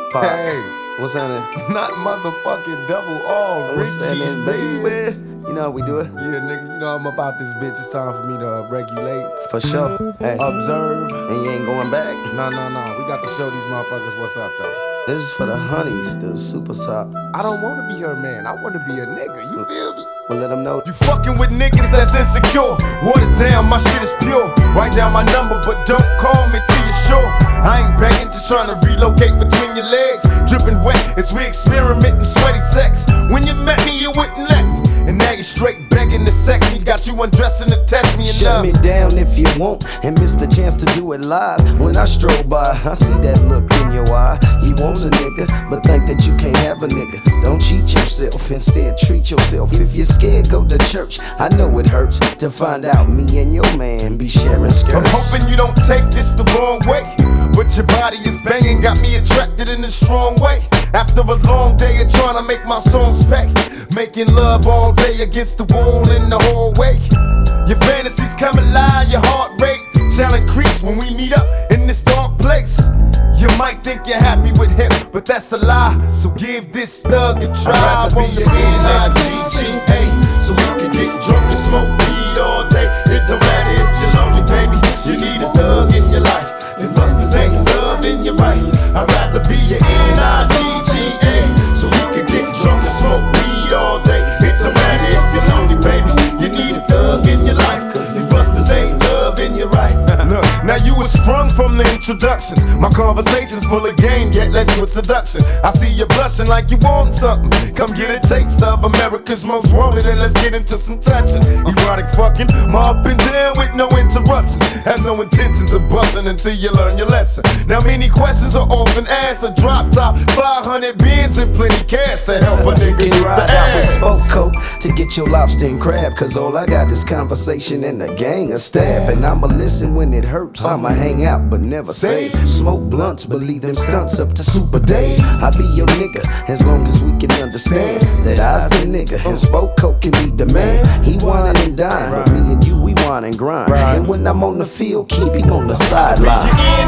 Pop. Hey, What's happening? not motherfucking double R, What's Richie, happening, baby? You know how we do it? Yeah, nigga, you know I'm about this bitch. It's time for me to regulate, For sure. Hey, observe. and you ain't going back? No. We got to show these motherfuckers what's up, though. This is for the honeys, the super top. I don't want to be her man. I want to be a nigga. You feel me? Well, let them know. You fucking with niggas that's insecure. Water down, my shit is pure. Write down my number, but don't call me till you're sure. I ain't begging, just trying to relocate between your legs. Dripping wet as we experimenting sweaty sex. When you met me, you wouldn't let me. And now you're straight begging to sex me. Got you undressing to test me Shut me down if you want and miss the chance to do it live. When I stroll by, I see that look in your eye. You want a nigga, but think that you can't have a nigga. Don't cheat yourself, instead treat yourself. If you're scared, go to church. I know it hurts to find out me and your man be sharing skirts. I'm hoping you don't take this the wrong way, but your body is banging, got me attracted in a strong way. After a long day of trying to make my songs pay, making love all day against the wall in the hallway. Your fantasies come alive, your heart rate shall increase when we meet up in this dark place. You might think you're happy with him, but that's a lie. So give this thug a try. I'd rather be a N-I-G-G-A, so we can get drunk and smoke weed all day. It don't matter if you're lonely, baby. You need a thug in your life. These busters ain't loving you right. I'd rather be a N-I-G-G-A, so we can get drunk and smoke weed all day. It don't matter if you're lonely, baby. You need a thug in your life, cause these busters ain't loving you right. Look, now you was sprung from the introductions. My conversation's full of game, yet laced with seduction. I see you blushing like you want something. Come get a taste of America's most wanted, and let's get into some touching. Erotic fucking, my up and down with no interruptions. Have no intentions of busting until you learn your lesson. Now many questions are often asked. A drop top, 500 bins and plenty cash to help a nigga You get can the ride out with ass. Spoke Coat to get your lobster and crab. Cause all I got is conversation and a gang of stab. And I'ma listen when it hurts, I'ma hang out but never say. Smoke blunts, believe them stunts up to Super Day. I be your nigga as long as we can understand that I's the nigga and Spoke Coat can be the man. He whining and dine, but me and you, we whine and grind. And when I'm on the field, keep him on the sideline.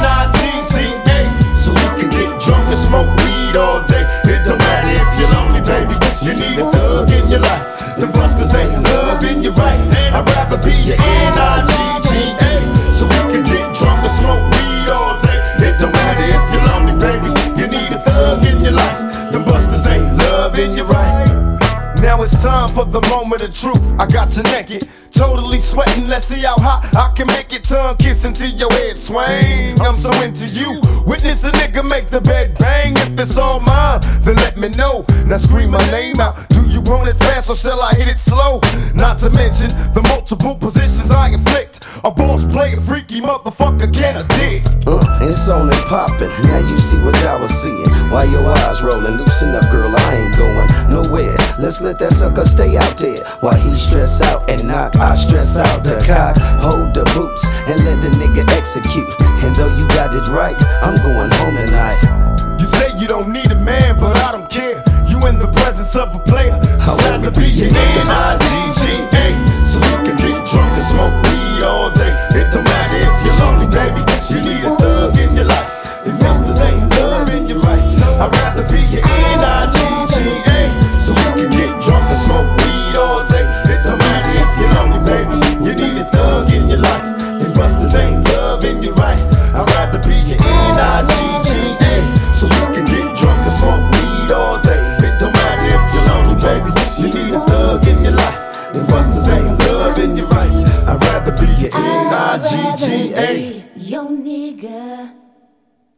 N-I-G-G-A, so you can get drunk and smoke weed all day. It don't matter if you're lonely, baby. You need a thug in your life. The busters ain't loving you right. I'd rather be a N-I-G-G-A, so you can get drunk and smoke weed all day. It don't matter if you're lonely, baby. You need a thug in your life. The busters ain't loving you right. Now it's time for the moment of truth. I got you naked, totally sweating. Let's see how hot I can make it. Tongue kissing till your head swing. I'm so into you. Witness a nigga make the bed bang. If it's all mine, then let me know. Now scream my name out. Do you want it fast or shall I hit it slow? Not to mention the multiple positions I inflict. A boss play a freaky motherfucker can I dig? It's on and poppin', now you see what I was seeing. While your eyes rollin', loosen up girl, I ain't going nowhere. Let's let that sucker stay out there. While he stress out and knock, I stress out the cock. Hold the boots and let the nigga execute. And though you got it right, I'm going home tonight. You say you don't need a man, but I don't care. You in the presence of a player. I Time wanna to be be an an N-I-G-G-A, so you can get drunk and smoke weed all day. It don't matter if you're lonely, baby. You need a thug in your life. These busters ain't loving you right. I'd rather be an N-I-G-G-A, so you can get drunk and smoke weed all day. It don't matter if you're lonely, baby. You need a thug in your life. These busters ain't loving you right. I'd rather be an N-I-G-G-A, so you can get drunk and smoke weed all day. It don't matter if you're lonely, baby. You need a thug in your life. These busters ain't loving you right. I'd rather be an N-I-G-G-A. Yo, nigga.